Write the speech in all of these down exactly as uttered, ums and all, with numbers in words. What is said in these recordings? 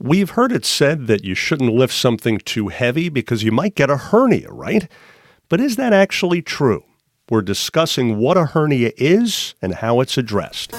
We've heard it said that you shouldn't lift something too heavy because you might get a hernia, right? But is that actually true? We're discussing what a hernia is and how it's addressed.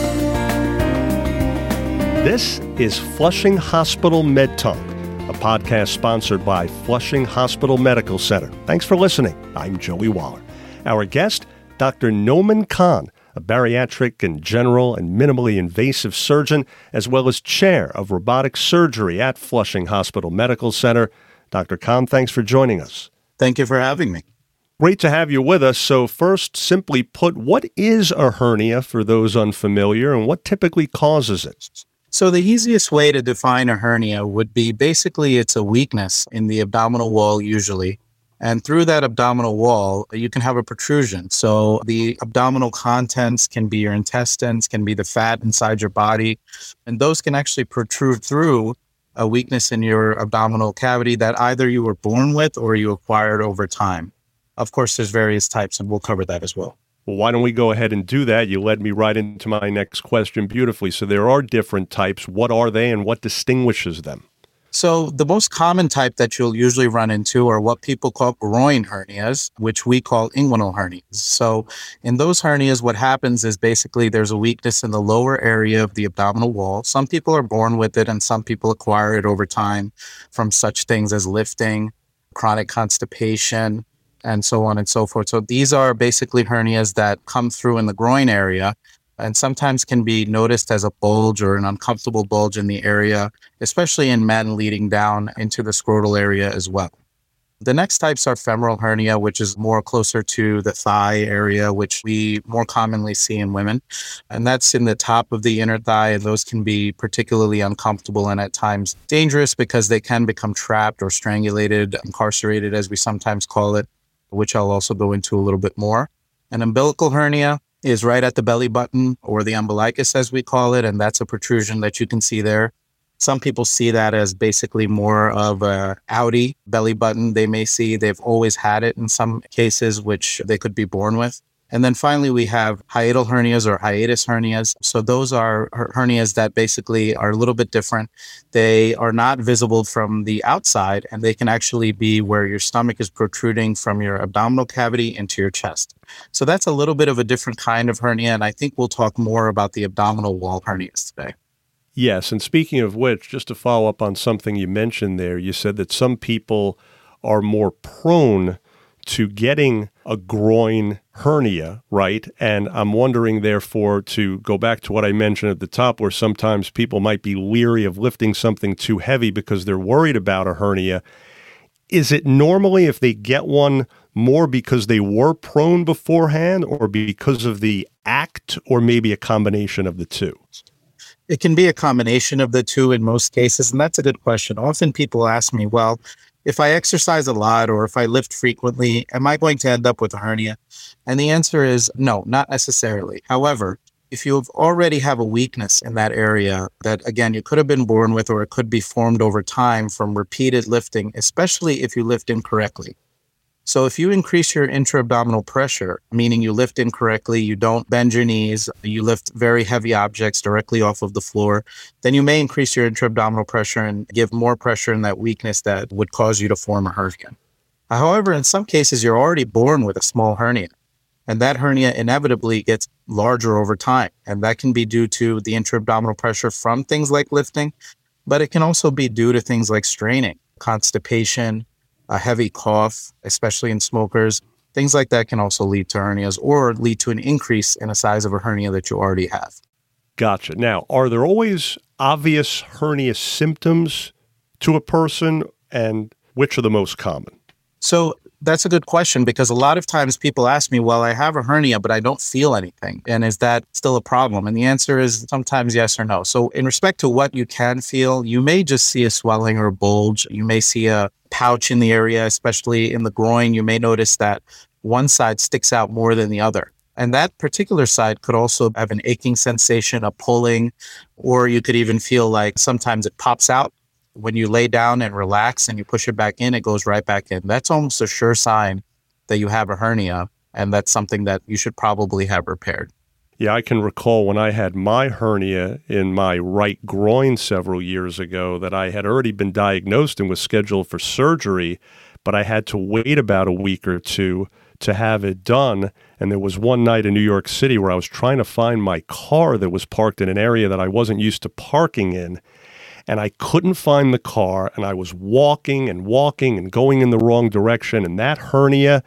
This is Flushing Hospital MedTalk, a podcast sponsored by Flushing Hospital Medical Center. Thanks for listening. I'm Joey Waller. Our guest, Doctor Nouman Khan, a bariatric and general and minimally invasive surgeon, as well as chair of robotic surgery at Flushing Hospital Medical Center. Doctor Khan, thanks for joining us. Thank you for having me. Great to have you with us. So first, simply put, what is a hernia for those unfamiliar, and what typically causes it? So the easiest way to define a hernia would be basically it's a weakness in the abdominal wall usually. And through that abdominal wall, you can have a protrusion. So the abdominal contents can be your intestines, can be the fat inside your body, and those can actually protrude through a weakness in your abdominal cavity that either you were born with or you acquired over time. Of course, there's various types, and we'll cover that as well. Well, why don't we go ahead and do that? You led me right into my next question beautifully. So there are different types. What are they and what distinguishes them? So the most common type that you'll usually run into are what people call groin hernias, which we call inguinal hernias. So in those hernias, what happens is basically there's a weakness in the lower area of the abdominal wall. Some people are born with it and some people acquire it over time from such things as lifting, chronic constipation, and so on and so forth. So these are basically hernias that come through in the groin area and sometimes can be noticed as a bulge or an uncomfortable bulge in the area, especially in men leading down into the scrotal area as well. The next types are femoral hernia, which is more closer to the thigh area, which we more commonly see in women. And that's in the top of the inner thigh. And those can be particularly uncomfortable and at times dangerous because they can become trapped or strangulated, incarcerated, as we sometimes call it, which I'll also go into a little bit more. An umbilical hernia is right at the belly button, or the umbilicus as we call it, and that's a protrusion that you can see there. Some people see that as basically more of a outie belly button. They may see they've always had it in some cases, which they could be born with. And then finally, we have hiatal hernias or hiatus hernias. So those are hernias that basically are a little bit different. They are not visible from the outside, and they can actually be where your stomach is protruding from your abdominal cavity into your chest. So that's a little bit of a different kind of hernia, and I think we'll talk more about the abdominal wall hernias today. Yes, and speaking of which, just to follow up on something you mentioned there, you said that some people are more prone to getting a groin hernia, right? And I'm wondering, therefore, to go back to what I mentioned at the top, where sometimes people might be leery of lifting something too heavy because they're worried about a hernia. Is it normally, if they get one, more because they were prone beforehand or because of the act, or maybe a combination of the two? It can be a combination of the two in most cases, and that's a good question. Often people ask me, well, if I exercise a lot or if I lift frequently, am I going to end up with a hernia? And the answer is no, not necessarily. However, if you already have a weakness in that area that, again, you could have been born with, or it could be formed over time from repeated lifting, especially if you lift incorrectly. So if you increase your intra-abdominal pressure, meaning you lift incorrectly, you don't bend your knees, you lift very heavy objects directly off of the floor, then you may increase your intra-abdominal pressure and give more pressure in that weakness that would cause you to form a hernia. However, in some cases, you're already born with a small hernia, and that hernia inevitably gets larger over time. And that can be due to the intra-abdominal pressure from things like lifting, but it can also be due to things like straining, constipation, a heavy cough, especially in smokers. Things like that can also lead to hernias or lead to an increase in the size of a hernia that you already have. Gotcha. Now, are there always obvious hernia symptoms to a person, and which are the most common? So that's a good question, because a lot of times people ask me, well, I have a hernia, but I don't feel anything. And is that still a problem? And the answer is sometimes yes or no. So in respect to what you can feel, you may just see a swelling or a bulge. You may see a pouch in the area, especially in the groin. You may notice that one side sticks out more than the other. And that particular side could also have an aching sensation, a pulling, or you could even feel like sometimes it pops out. When you lay down and relax and you push it back in, it goes right back in. That's almost a sure sign that you have a hernia, and that's something that you should probably have repaired. Yeah, I can recall when I had my hernia in my right groin several years ago that I had already been diagnosed and was scheduled for surgery, but I had to wait about a week or two to have it done. And there was one night in New York City where I was trying to find my car that was parked in an area that I wasn't used to parking in. And I couldn't find the car, and I was walking and walking and going in the wrong direction. And that hernia,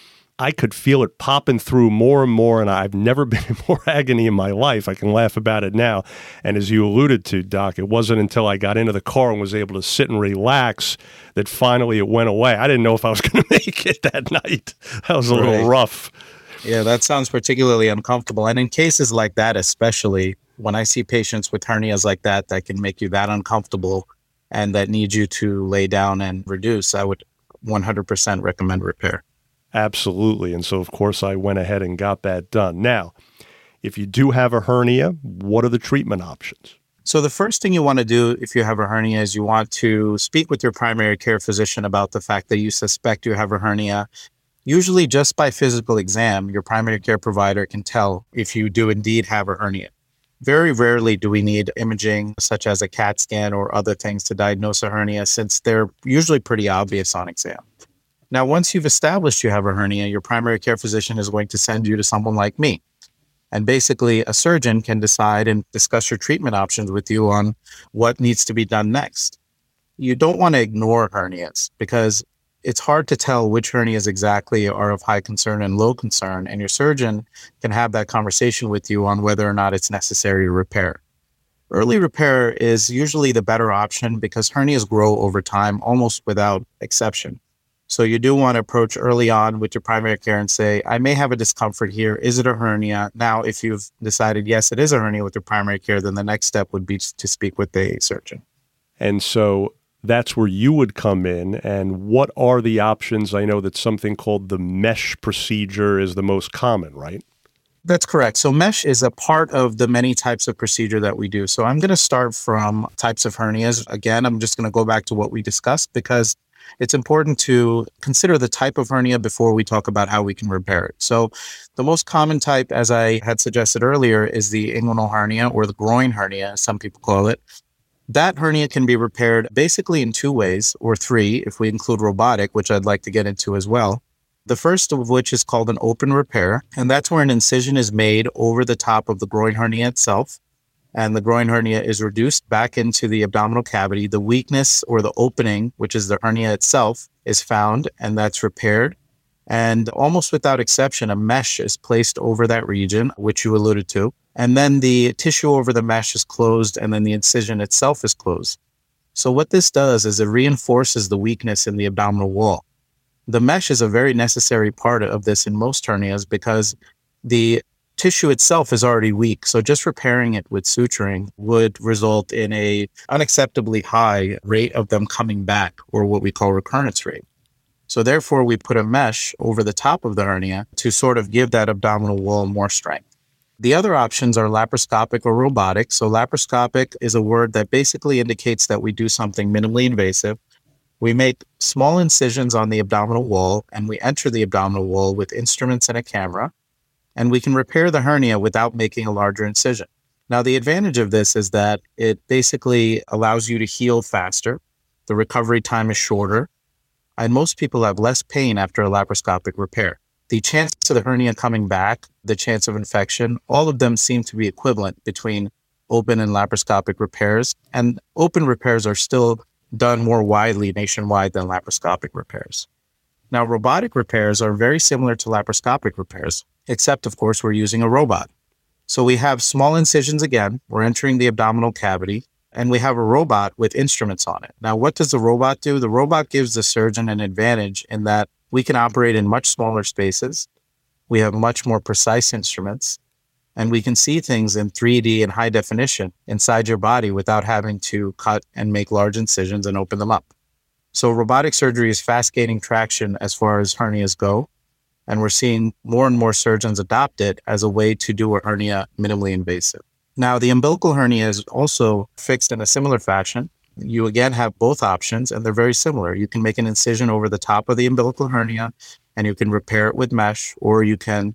I could feel it popping through more and more, and I've never been in more agony in my life. I can laugh about it now. And as you alluded to, Doc, it wasn't until I got into the car and was able to sit and relax that finally it went away. I didn't know if I was going to make it that night. That was a Right. little rough. Yeah, that sounds particularly uncomfortable. And in cases like that, especially when I see patients with hernias like that, that can make you that uncomfortable and that need you to lay down and reduce, I would one hundred percent recommend repair. Absolutely. And so, of course, I went ahead and got that done. Now, if you do have a hernia, what are the treatment options? So the first thing you want to do if you have a hernia is you want to speak with your primary care physician about the fact that you suspect you have a hernia. Usually just by physical exam, your primary care provider can tell if you do indeed have a hernia. Very rarely do we need imaging such as a CAT scan or other things to diagnose a hernia, since they're usually pretty obvious on exam. Now, once you've established you have a hernia, your primary care physician is going to send you to someone like me. And basically, a surgeon can decide and discuss your treatment options with you on what needs to be done next. You don't want to ignore hernias because it's hard to tell which hernias exactly are of high concern and low concern, and your surgeon can have that conversation with you on whether or not it's necessary to repair. Early repair is usually the better option because hernias grow over time almost without exception. So you do want to approach early on with your primary care and say, I may have a discomfort here. Is it a hernia? Now, if you've decided, yes, it is a hernia with your primary care, then the next step would be to speak with a surgeon. And so that's where you would come in. And what are the options? I know that something called the mesh procedure is the most common, right? That's correct. So mesh is a part of the many types of procedure that we do. So I'm going to start from types of hernias. Again, I'm just going to go back to what we discussed because it's important to consider the type of hernia before we talk about how we can repair it. So the most common type, as I had suggested earlier, is the inguinal hernia or the groin hernia, as some people call it. That hernia can be repaired basically in two ways, or three, if we include robotic, which I'd like to get into as well. The first of which is called an open repair, and that's where an incision is made over the top of the groin hernia itself, and the groin hernia is reduced back into the abdominal cavity. The weakness or the opening, which is the hernia itself, is found, and that's repaired. And almost without exception, a mesh is placed over that region, which you alluded to. And then the tissue over the mesh is closed, and then the incision itself is closed. So what this does is it reinforces the weakness in the abdominal wall. The mesh is a very necessary part of this in most hernias because the tissue itself is already weak. So just repairing it with suturing would result in a unacceptably high rate of them coming back, or what we call recurrence rate. So therefore, we put a mesh over the top of the hernia to sort of give that abdominal wall more strength. The other options are laparoscopic or robotic. So laparoscopic is a word that basically indicates that we do something minimally invasive. We make small incisions on the abdominal wall, and we enter the abdominal wall with instruments and a camera, and we can repair the hernia without making a larger incision. Now, the advantage of this is that it basically allows you to heal faster. The recovery time is shorter, and most people have less pain after a laparoscopic repair. The chance of the hernia coming back, the chance of infection, all of them seem to be equivalent between open and laparoscopic repairs, and open repairs are still done more widely nationwide than laparoscopic repairs. Now, robotic repairs are very similar to laparoscopic repairs, except, of course, we're using a robot. So we have small incisions again, we're entering the abdominal cavity, and we have a robot with instruments on it. Now, what does the robot do? The robot gives the surgeon an advantage in that we can operate in much smaller spaces, we have much more precise instruments, and we can see things in three D and high definition inside your body without having to cut and make large incisions and open them up. So robotic surgery is fast gaining traction as far as hernias go, and we're seeing more and more surgeons adopt it as a way to do a hernia minimally invasive. Now, the umbilical hernia is also fixed in a similar fashion. You again have both options, and they're very similar. You can make an incision over the top of the umbilical hernia, and you can repair it with mesh, or you can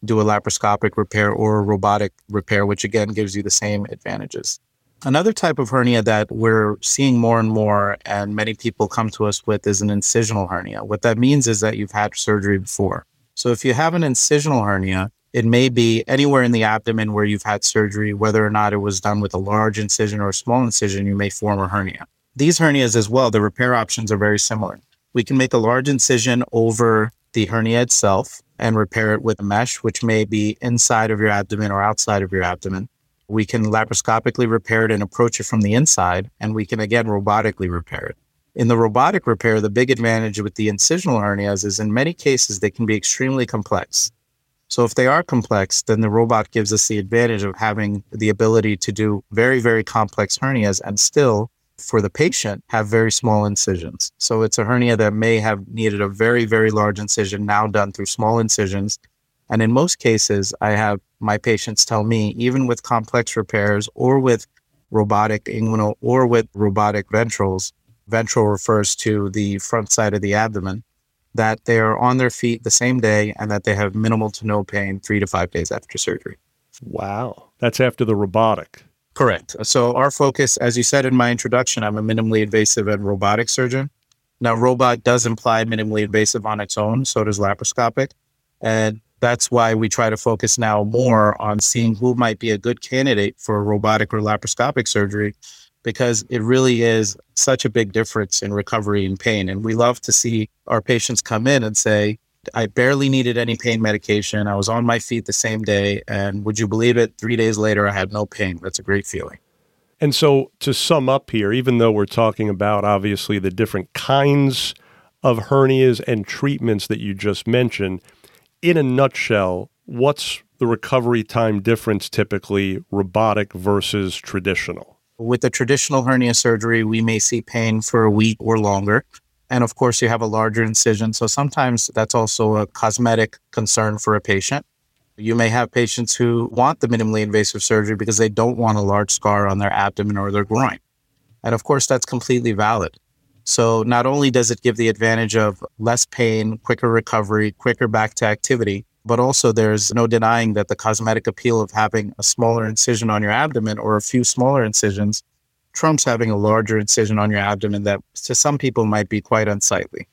do a laparoscopic repair or a robotic repair, which again gives you the same advantages. Another type of hernia that we're seeing more and more, and many people come to us with, is an incisional hernia. What that means is that you've had surgery before. So if you have an incisional hernia, it may be anywhere in the abdomen where you've had surgery, whether or not it was done with a large incision or a small incision, you may form a hernia. These hernias as well, the repair options are very similar. We can make a large incision over the hernia itself and repair it with a mesh, which may be inside of your abdomen or outside of your abdomen. We can laparoscopically repair it and approach it from the inside, and we can again robotically repair it. In the robotic repair, the big advantage with the incisional hernias is in many cases they can be extremely complex. So if they are complex, then the robot gives us the advantage of having the ability to do very, very complex hernias and still, for the patient, have very small incisions. So it's a hernia that may have needed a very, very large incision, now done through small incisions. And in most cases, I have my patients tell me, even with complex repairs or with robotic inguinal or with robotic ventrals, ventral refers to the front side of the abdomen, that they are on their feet the same day and that they have minimal to no pain three to five days after surgery. Wow. That's after the robotic. Correct. So our focus, as you said in my introduction, I'm a minimally invasive and robotic surgeon. Now, robot does imply minimally invasive on its own, so does laparoscopic. And that's why we try to focus now more on seeing who might be a good candidate for robotic or laparoscopic surgery, because it really is such a big difference in recovery and pain. And we love to see our patients come in and say, I barely needed any pain medication. I was on my feet the same day. And would you believe it? Three days later, I had no pain. That's a great feeling. And so to sum up here, even though we're talking about obviously the different kinds of hernias and treatments that you just mentioned, in a nutshell, what's the recovery time difference typically, robotic versus traditional? With the traditional hernia surgery, we may see pain for a week or longer. And of course, you have a larger incision. So sometimes that's also a cosmetic concern for a patient. You may have patients who want the minimally invasive surgery because they don't want a large scar on their abdomen or their groin. And of course, that's completely valid. So not only does it give the advantage of less pain, quicker recovery, quicker back to activity, but also there's no denying that the cosmetic appeal of having a smaller incision on your abdomen or a few smaller incisions trumps having a larger incision on your abdomen that to some people might be quite unsightly.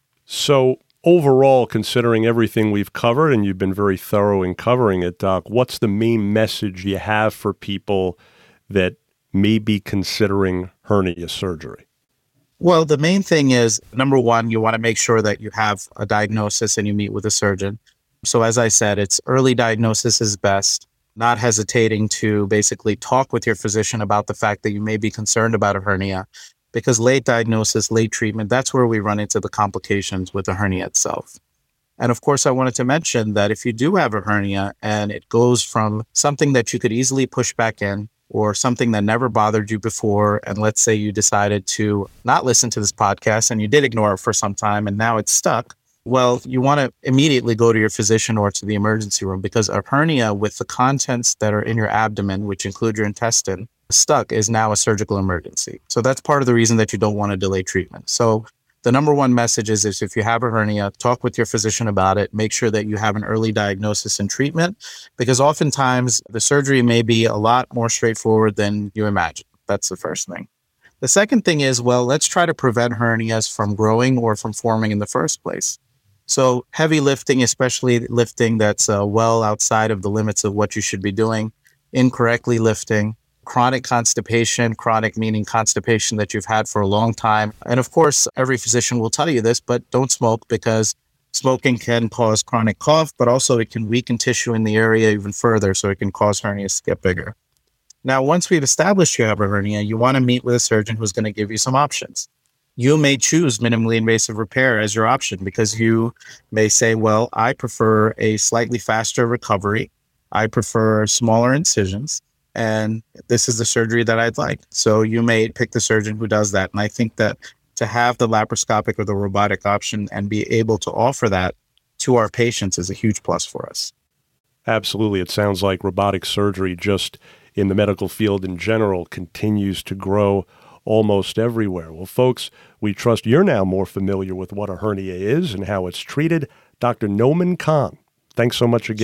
So overall, considering everything we've covered, and you've been very thorough in covering it, Doc, what's the main message you have for people that may be considering hernia surgery? Well, the main thing is, number one, you want to make sure that you have a diagnosis and you meet with a surgeon. So as I said, it's early diagnosis is best, not hesitating to basically talk with your physician about the fact that you may be concerned about a hernia, because late diagnosis, late treatment, that's where we run into the complications with the hernia itself. And of course, I wanted to mention that if you do have a hernia and it goes from something that you could easily push back in or something that never bothered you before, and let's say you decided to not listen to this podcast and you did ignore it for some time and now it's stuck, well, you want to immediately go to your physician or to the emergency room, because a hernia with the contents that are in your abdomen, which include your intestine, stuck is now a surgical emergency. So that's part of the reason that you don't want to delay treatment. So the number one message is, is if you have a hernia, talk with your physician about it. Make sure that you have an early diagnosis and treatment, because oftentimes the surgery may be a lot more straightforward than you imagine. That's the first thing. The second thing is, well, let's try to prevent hernias from growing or from forming in the first place. So heavy lifting, especially lifting that's uh, well outside of the limits of what you should be doing, incorrectly lifting, chronic constipation, chronic meaning constipation that you've had for a long time. And of course, every physician will tell you this, but don't smoke, because smoking can cause chronic cough, but also it can weaken tissue in the area even further, so it can cause hernias to get bigger. Now, once we've established you have a hernia, you want to meet with a surgeon who's going to give you some options. You may choose minimally invasive repair as your option, because you may say, well, I prefer a slightly faster recovery. I prefer smaller incisions, and this is the surgery that I'd like. So you may pick the surgeon who does that. And I think that to have the laparoscopic or the robotic option and be able to offer that to our patients is a huge plus for us. Absolutely. It sounds like robotic surgery just in the medical field in general continues to grow almost everywhere. Well, folks, we trust you're now more familiar with what a hernia is and how it's treated. Doctor Nouman Khan, thanks so much again.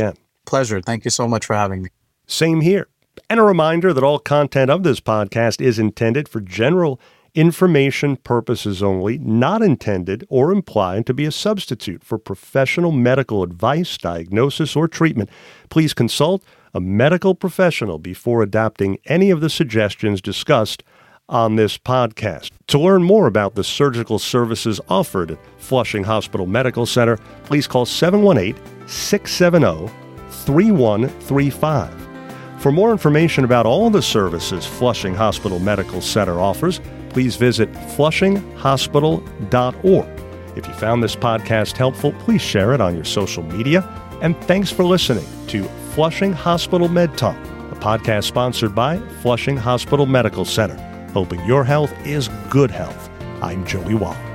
pleasure. Thank you so much for having me. Same here. And a reminder that all content of this podcast is intended for general information purposes only, not intended or implied to be a substitute for professional medical advice, diagnosis, or treatment. Please consult a medical professional before adopting any of the suggestions discussed on this podcast. To learn more about the surgical services offered at Flushing Hospital Medical Center, please call seven one eight, six seven zero, three one three five. For more information about all the services Flushing Hospital Medical Center offers, please visit flushing hospital dot org. If you found this podcast helpful, please share it on your social media. And thanks for listening to Flushing Hospital Med Talk, a podcast sponsored by Flushing Hospital Medical Center. Hoping your health is good health. I'm Joey Wallach.